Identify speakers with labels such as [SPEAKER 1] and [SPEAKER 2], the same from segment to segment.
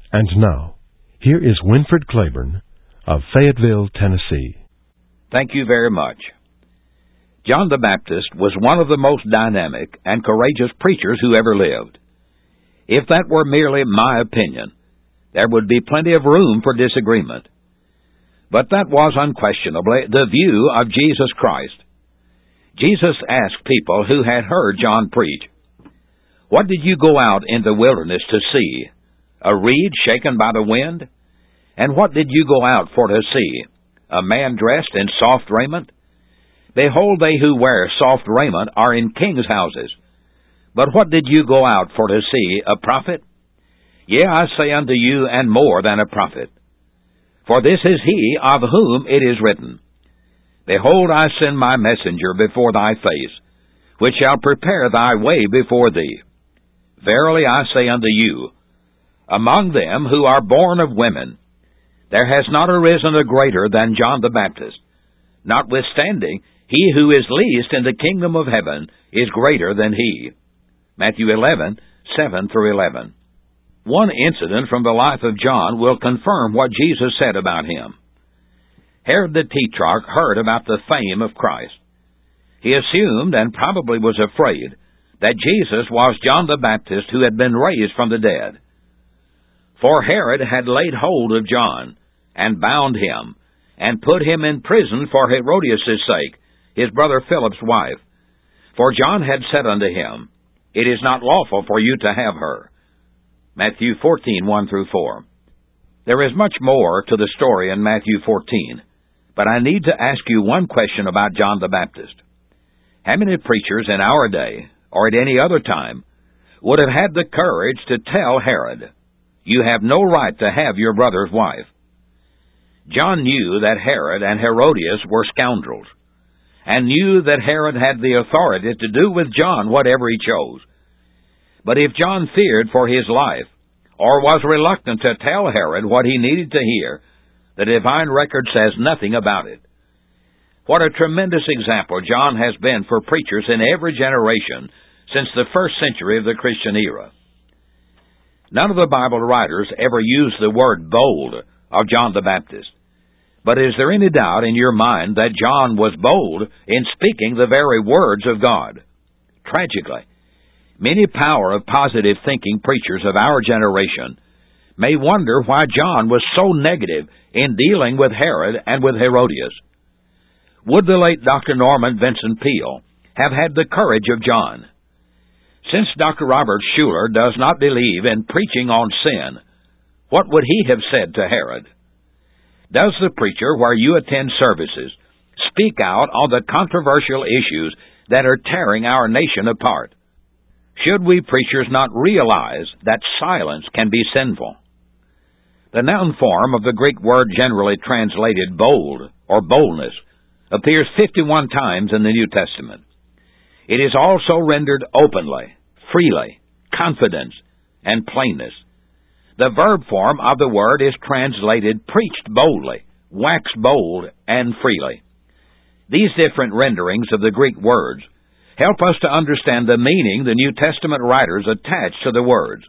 [SPEAKER 1] And now, here is Winfred Claiborne of Fayetteville, Tennessee.
[SPEAKER 2] Thank you very much. John the Baptist was one of the most dynamic and courageous preachers who ever lived. If that were merely my opinion, there would be plenty of room for disagreement. But that was unquestionably the view of Jesus Christ. Jesus asked people who had heard John preach, "What did you go out in the wilderness to see? A reed shaken by the wind? And what did you go out for to see? A man dressed in soft raiment? Behold, they who wear soft raiment are in kings' houses. But what did you go out for to see? A prophet? Yea, I say unto you, and more than a prophet. For this is he of whom it is written, Behold, I send my messenger before thy face, which shall prepare thy way before thee. Verily I say unto you, among them who are born of women, there has not arisen a greater than John the Baptist. Notwithstanding, he who is least in the kingdom of heaven is greater than he." Matthew 11:7-11. One incident from the life of John will confirm what Jesus said about him. Herod the Tetrarch heard about the fame of Christ. He assumed, and probably was afraid, that Jesus was John the Baptist who had been raised from the dead. For Herod had laid hold of John, and bound him, and put him in prison for Herodias' sake, his brother Philip's wife. For John had said unto him, It is not lawful for you to have her. Matthew 14:1-4. There is much more to the story in Matthew 14, but I need to ask you one question about John the Baptist. How many preachers in our day, or at any other time, would have had the courage to tell Herod, "You have no right to have your brother's wife"? John knew that Herod and Herodias were scoundrels, and knew that Herod had the authority to do with John whatever he chose. But if John feared for his life, or was reluctant to tell Herod what he needed to hear, the divine record says nothing about it. What a tremendous example John has been for preachers in every generation since the first century of the Christian era. None of the Bible writers ever used the word bold of John the Baptist. But is there any doubt in your mind that John was bold in speaking the very words of God? Tragically, many power of positive thinking preachers of our generation may wonder why John was so negative in dealing with Herod and with Herodias. Would the late Dr. Norman Vincent Peale have had the courage of John? Since Dr. Robert Schuller does not believe in preaching on sin, what would he have said to Herod? Does the preacher where you attend services speak out on the controversial issues that are tearing our nation apart? Should we preachers not realize that silence can be sinful? The noun form of the Greek word generally translated bold or boldness appears 51 times in the New Testament. It is also rendered openly, freely, confidence, and plainness. The verb form of the word is translated preached boldly, waxed bold, and freely. These different renderings of the Greek words help us to understand the meaning the New Testament writers attach to the words.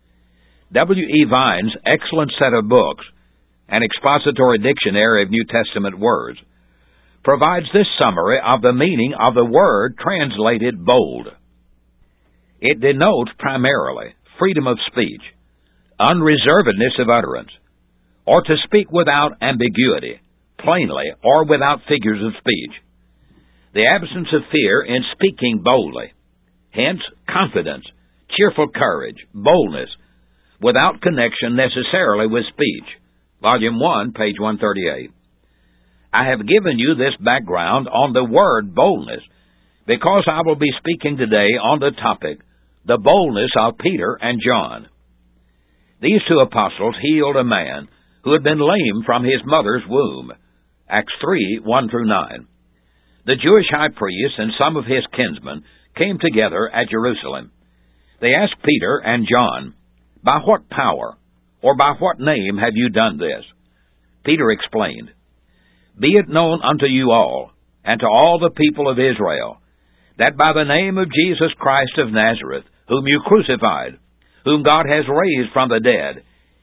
[SPEAKER 2] W. E. Vine's excellent set of books, An Expository Dictionary of New Testament Words, provides this summary of the meaning of the word translated bold. It denotes primarily freedom of speech, unreservedness of utterance, or to speak without ambiguity, plainly, or without figures of speech. The absence of fear in speaking boldly, hence confidence, cheerful courage, boldness, without connection necessarily with speech. Volume 1, page 138. I have given you this background on the word boldness because I will be speaking today on the topic, the boldness of Peter and John. These two apostles healed a man who had been lame from his mother's womb. Acts 3, 1-9. The Jewish high priest and some of his kinsmen came together at Jerusalem. They asked Peter and John, "By what power, or by what name have you done this?" Peter explained, "Be it known unto you all, and to all the people of Israel, that by the name of Jesus Christ of Nazareth, whom you crucified, whom God has raised from the dead,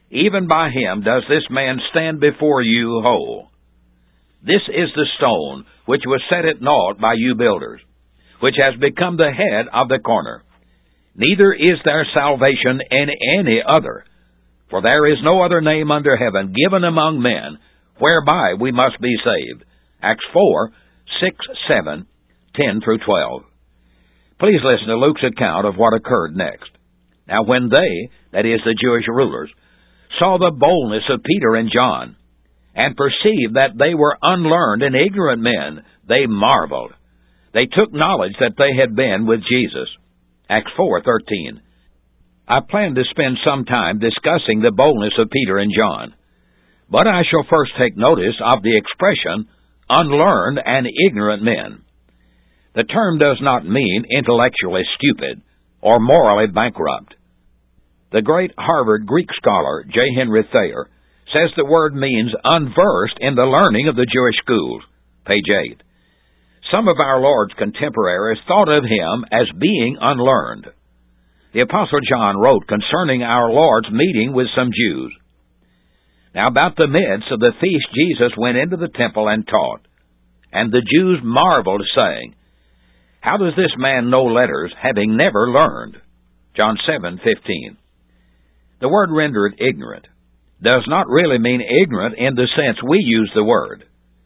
[SPEAKER 2] even by him does this man stand before you whole. This is the stone which was set at naught by you builders, which has become the head of the corner. Neither is there salvation in any other, for there is no other name under heaven given among men whereby we must be saved. Acts 4, 6, 7, 10 through 12. Please listen to Luke's account of what occurred next. Now when they, that is the Jewish rulers, saw the boldness of Peter and John, and perceived that they were unlearned and ignorant men, they marveled. They took knowledge that they had been with Jesus. Acts 4:13. I plan to spend some time discussing the boldness of Peter and John, but I shall first take notice of the expression, unlearned and ignorant men. The term does not mean intellectually stupid or morally bankrupt. The great Harvard Greek scholar J. Henry Thayer says the word means unversed in the learning of the Jewish schools. Page 8. Some of our Lord's contemporaries thought of him as being unlearned. The Apostle John wrote concerning our Lord's meeting with some Jews. Now about the midst of the feast Jesus went into the temple and taught, and the Jews marveled, saying, How does this man know letters, having never learned? John 7:15. The word rendered ignorant does not really mean ignorant in the sense we use the word.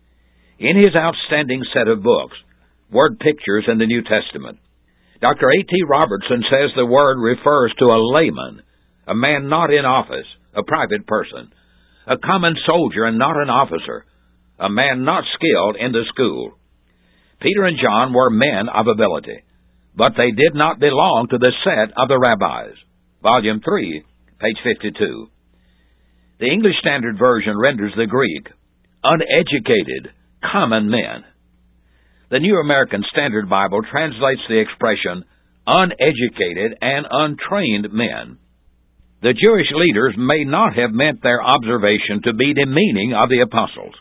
[SPEAKER 2] In his outstanding set of books, Word Pictures in the New Testament, Dr. A.T. Robertson says the word refers to a layman, a man not in office, a private person, a common soldier and not an officer, a man not skilled in the school. Peter and John were men of ability, but they did not belong to the set of the rabbis. Volume 3, page 52. The English Standard Version renders the Greek, uneducated, common men. The New American Standard Bible translates the expression, uneducated and untrained men. The Jewish leaders may not have meant their observation to be demeaning of the apostles.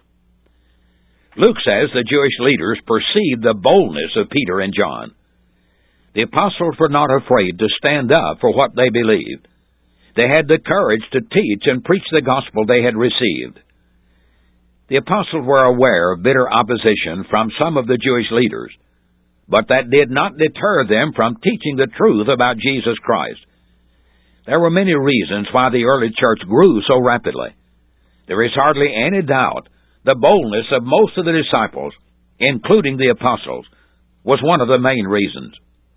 [SPEAKER 2] Luke says the Jewish leaders perceived the boldness of Peter and John. The apostles were not afraid to stand up for what they believed. They had the courage to teach and preach the gospel they had received. The apostles were aware of bitter opposition from some of the Jewish leaders, but that did not deter them from teaching the truth about Jesus Christ. There were many reasons why the early church grew so rapidly. There is hardly any doubt the boldness of most of the disciples, including the apostles, was one of the main reasons.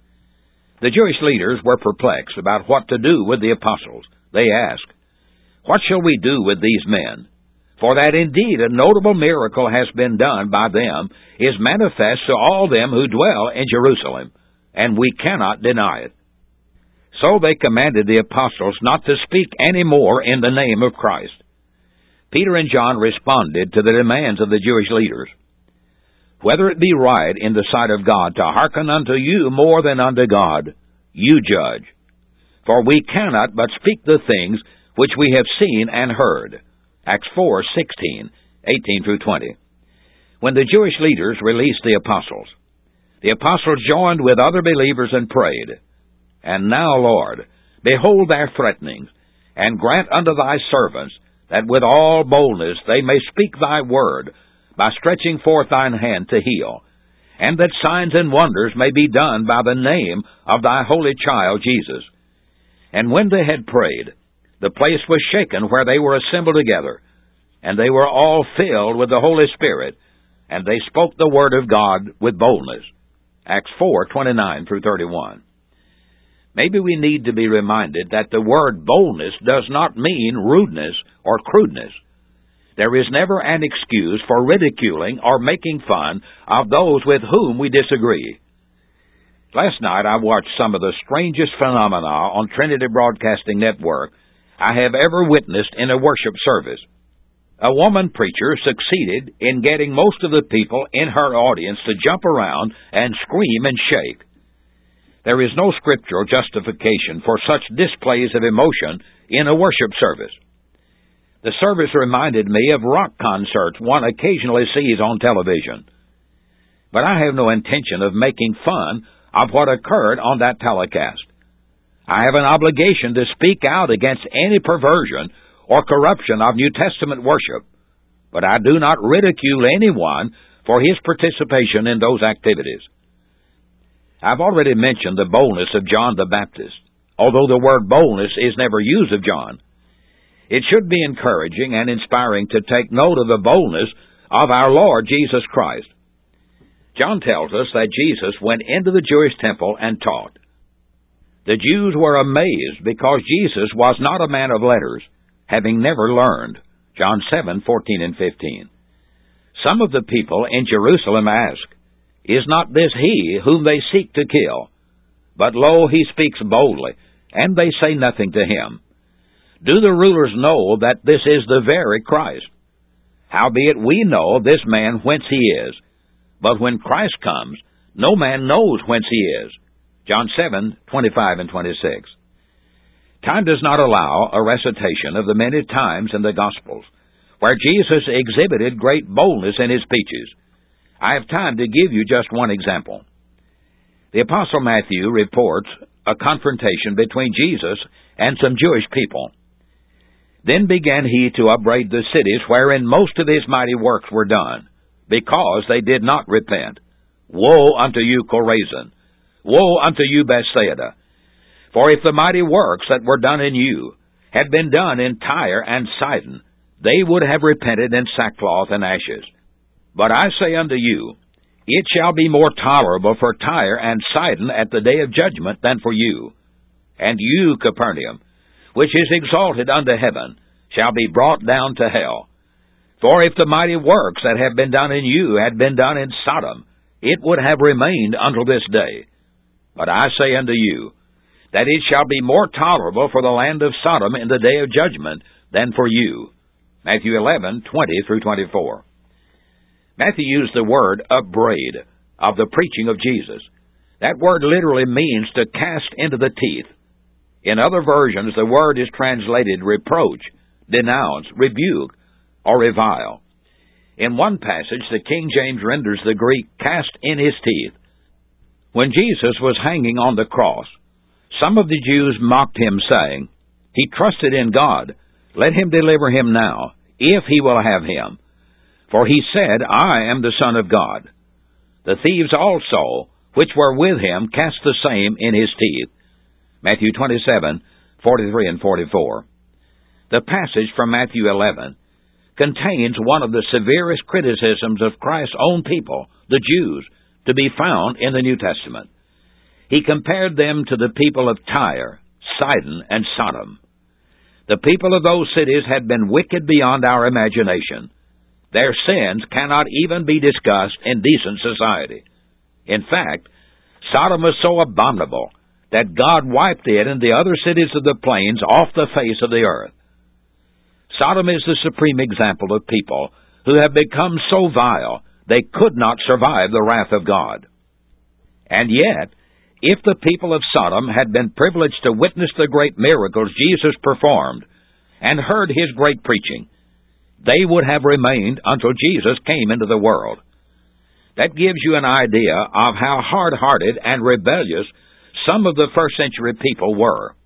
[SPEAKER 2] The Jewish leaders were perplexed about what to do with the apostles. They asked, What shall we do with these men? For that indeed a notable miracle has been done by them is manifest to all them who dwell in Jerusalem, and we cannot deny it. So they commanded the apostles not to speak any more in the name of Christ. Peter and John responded to the demands of the Jewish leaders. Whether it be right in the sight of God to hearken unto you more than unto God, you judge. For we cannot but speak the things which we have seen and heard. Acts 4:16, 18 through 20. When the Jewish leaders released the apostles joined with other believers and prayed, And now, Lord, behold their threatenings, and grant unto thy servants that with all boldness they may speak thy word, by stretching forth thine hand to heal, and that signs and wonders may be done by the name of thy holy child Jesus. And when they had prayed, the place was shaken where they were assembled together, and they were all filled with the Holy Spirit, and they spoke the word of God with boldness. Acts 4:29 through 31. Maybe we need to be reminded that the word boldness does not mean rudeness or crudeness. There is never an excuse for ridiculing or making fun of those with whom we disagree. Last night I watched some of the strangest phenomena on Trinity Broadcasting Network I have ever witnessed in a worship service. A woman preacher succeeded in getting most of the people in her audience to jump around and scream and shake. There is no scriptural justification for such displays of emotion in a worship service. The service reminded me of rock concerts one occasionally sees on television. But I have no intention of making fun of what occurred on that telecast. I have an obligation to speak out against any perversion or corruption of New Testament worship, but I do not ridicule anyone for his participation in those activities. I've already mentioned the boldness of John the Baptist, although the word boldness is never used of John. It should be encouraging and inspiring to take note of the boldness of our Lord Jesus Christ. John tells us that Jesus went into the Jewish temple and taught. The Jews were amazed because Jesus was not a man of letters, having never learned. John 7:14 and 15. Some of the people in Jerusalem asked, "Is not this he whom they seek to kill? But lo, he speaks boldly, and they say nothing to him. Do the rulers know that this is the very Christ? Howbeit we know this man whence he is. But when Christ comes, no man knows whence he is." John 7:25 and 26. Time does not allow a recitation of the many times in the Gospels where Jesus exhibited great boldness in his speeches. I have time to give you just one example. The Apostle Matthew reports a confrontation between Jesus and some Jewish people. Then began he to upbraid the cities wherein most of his mighty works were done, because they did not repent. Woe unto you, Chorazin! Woe unto you, Bethsaida! For if the mighty works that were done in you had been done in Tyre and Sidon, they would have repented in sackcloth and ashes. But I say unto you, it shall be more tolerable for Tyre and Sidon at the day of judgment than for you. And you, Capernaum, which is exalted unto heaven, shall be brought down to hell. For if the mighty works that have been done in you had been done in Sodom, it would have remained until this day. But I say unto you, that it shall be more tolerable for the land of Sodom in the day of judgment than for you. Matthew 11:20 through 24. Matthew used the word upbraid of the preaching of Jesus. That word literally means to cast into the teeth. In other versions, the word is translated reproach, denounce, rebuke, or revile. In one passage, the King James renders the Greek cast in his teeth. When Jesus was hanging on the cross, some of the Jews mocked him, saying, "He trusted in God. Let him deliver him now, if he will have him. For he said, I am the Son of God." The thieves also, which were with him, cast the same in his teeth. Matthew 27:43 and 44. The passage from Matthew 11 contains one of the severest criticisms of Christ's own people, the Jews, to be found in the New Testament. He compared them to the people of Tyre, Sidon, and Sodom. The people of those cities had been wicked beyond our imagination. Their sins cannot even be discussed in decent society. In fact, Sodom was so abominable that God wiped it and the other cities of the plains off the face of the earth. Sodom is the supreme example of people who have become so vile they could not survive the wrath of God. And yet, if the people of Sodom had been privileged to witness the great miracles Jesus performed and heard his great preaching, they would have remained until Jesus came into the world. That gives you an idea of how hard-hearted and rebellious some of the first-century people were.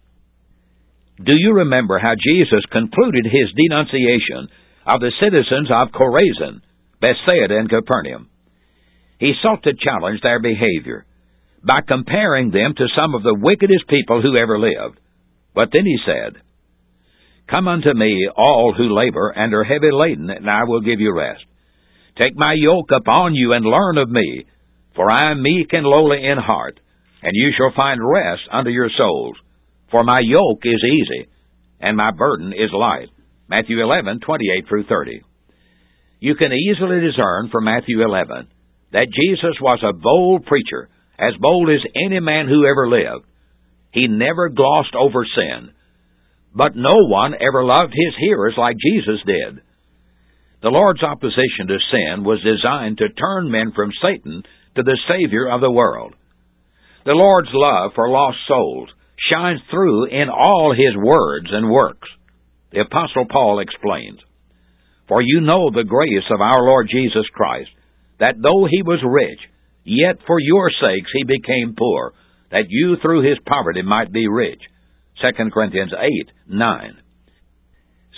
[SPEAKER 2] Do you remember how Jesus concluded his denunciation of the citizens of Chorazin, Bethsaida, and Capernaum? He sought to challenge their behavior by comparing them to some of the wickedest people who ever lived. But then he said, "Come unto me, all who labor and are heavy laden, and I will give you rest. Take my yoke upon you and learn of me, for I am meek and lowly in heart, and you shall find rest unto your souls. For my yoke is easy, and my burden is light." Matthew 11:28 through 30. You can easily discern from Matthew 11 that Jesus was a bold preacher, as bold as any man who ever lived. He never glossed over sin. But no one ever loved his hearers like Jesus did. The Lord's opposition to sin was designed to turn men from Satan to the Savior of the world. The Lord's love for lost souls shines through in all his words and works. The Apostle Paul explains, "For you know the grace of our Lord Jesus Christ, that though he was rich, yet for your sakes he became poor, that you through his poverty might be rich." 2 Corinthians 8:9.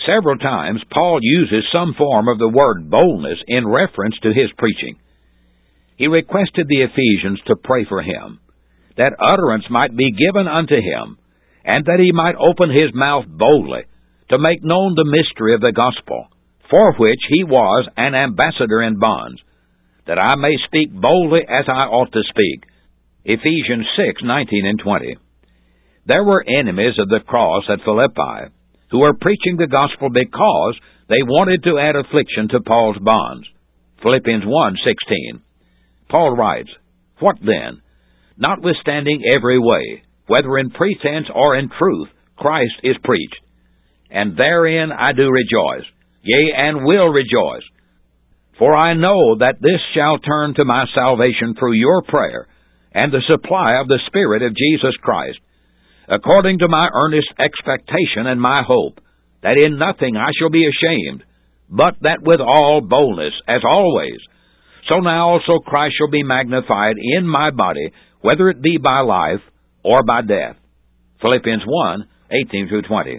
[SPEAKER 2] Several times Paul uses some form of the word boldness in reference to his preaching. He requested the Ephesians to pray for him, that utterance might be given unto him, and that he might open his mouth boldly, to make known the mystery of the gospel, for which he was an ambassador in bonds, that I may speak boldly as I ought to speak. Ephesians 6:19 and 20. There were enemies of the cross at Philippi, who were preaching the gospel because they wanted to add affliction to Paul's bonds. Philippians 1:16. Paul writes, What then? Notwithstanding every way, whether in pretense or in truth, Christ is preached. And therein I do rejoice, yea, and will rejoice. For I know that this shall turn to my salvation through your prayer, and the supply of the Spirit of Jesus Christ, according to my earnest expectation and my hope, that in nothing I shall be ashamed, but that with all boldness, as always, so now also Christ shall be magnified in my body, whether it be by life or by death. Philippians 1:18 through 20.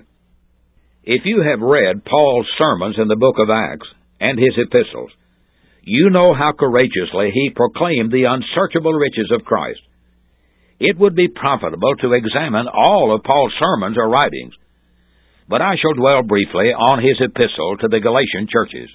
[SPEAKER 2] If you have read Paul's sermons in the book of Acts and his epistles, you know how courageously he proclaimed the unsearchable riches of Christ. It would be profitable to examine all of Paul's sermons or writings, but I shall dwell briefly on his epistle to the Galatian churches.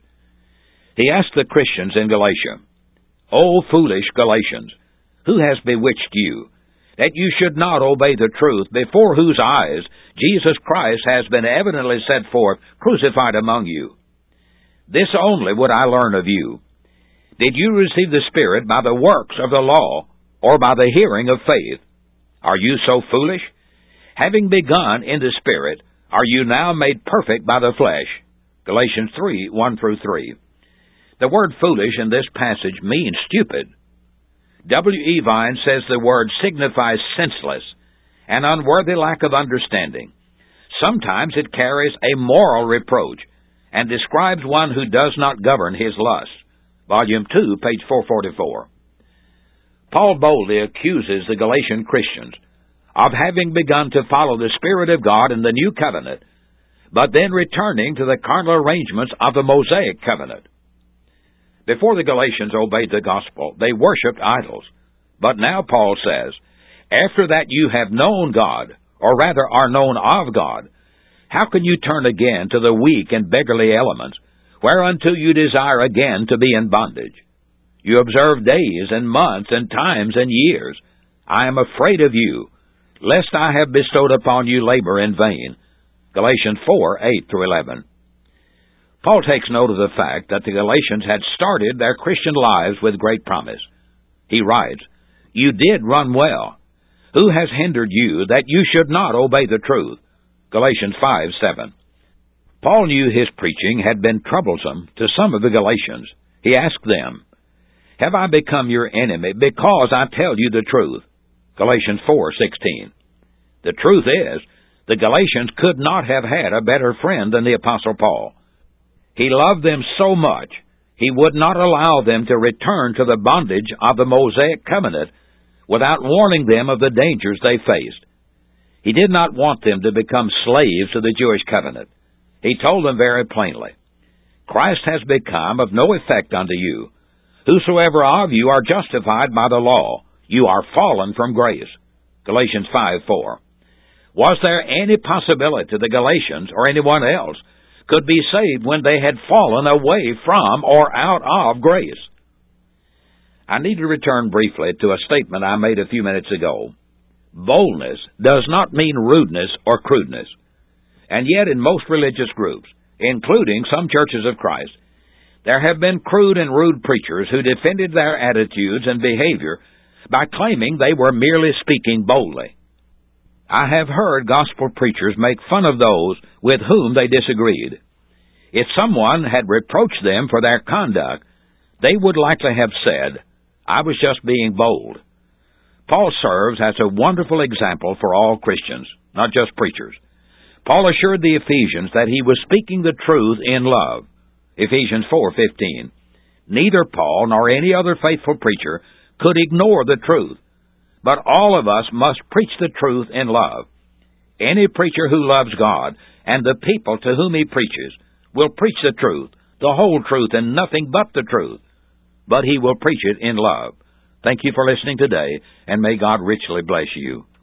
[SPEAKER 2] He asked the Christians in Galatia, O foolish Galatians, who has bewitched you, that you should not obey the truth, before whose eyes Jesus Christ has been evidently set forth, crucified among you? This only would I learn of you. Did you receive the Spirit by the works of the law, or by the hearing of faith? Are you so foolish? Having begun in the Spirit, are you now made perfect by the flesh? Galatians 3:1 through 3. The word foolish in this passage means stupid. W. E. Vine says the word signifies senseless, an unworthy lack of understanding. Sometimes it carries a moral reproach, and describes one who does not govern his lust. Volume 2, page 444. Paul boldly accuses the Galatian Christians of having begun to follow the Spirit of God in the New Covenant, but then returning to the carnal arrangements of the Mosaic Covenant. Before the Galatians obeyed the gospel, they worshipped idols. But now Paul says, after that you have known God, or rather are known of God, how can you turn again to the weak and beggarly elements, whereunto you desire again to be in bondage? You observe days and months and times and years. I am afraid of you, lest I have bestowed upon you labor in vain. Galatians 4:8 through 11. Paul takes note of the fact that the Galatians had started their Christian lives with great promise. He writes, You did run well. Who has hindered you that you should not obey the truth? Galatians 5:7. Paul knew his preaching had been troublesome to some of the Galatians. He asked them, Have I become your enemy because I tell you the truth? Galatians 4:16. The truth is, the Galatians could not have had a better friend than the Apostle Paul. He loved them so much, he would not allow them to return to the bondage of the Mosaic covenant without warning them of the dangers they faced. He did not want them to become slaves to the Jewish covenant. He told them very plainly, Christ has become of no effect unto you. Whosoever of you are justified by the law, you are fallen from grace. Galatians 5:4. Was there any possibility the Galatians, or anyone else, could be saved when they had fallen away from or out of grace? I need to return briefly to a statement I made a few minutes ago. Boldness does not mean rudeness or crudeness. And yet in most religious groups, including some churches of Christ, there have been crude and rude preachers who defended their attitudes and behavior by claiming they were merely speaking boldly. I have heard gospel preachers make fun of those with whom they disagreed. If someone had reproached them for their conduct, they would likely have said, I was just being bold. Paul serves as a wonderful example for all Christians, not just preachers. Paul assured the Ephesians that he was speaking the truth in love. Ephesians 4:15. Neither Paul nor any other faithful preacher could ignore the truth, but all of us must preach the truth in love. Any preacher who loves God and the people to whom he preaches will preach the truth, the whole truth, and nothing but the truth. But he will preach it in love. Thank you for listening today, and may God richly bless you.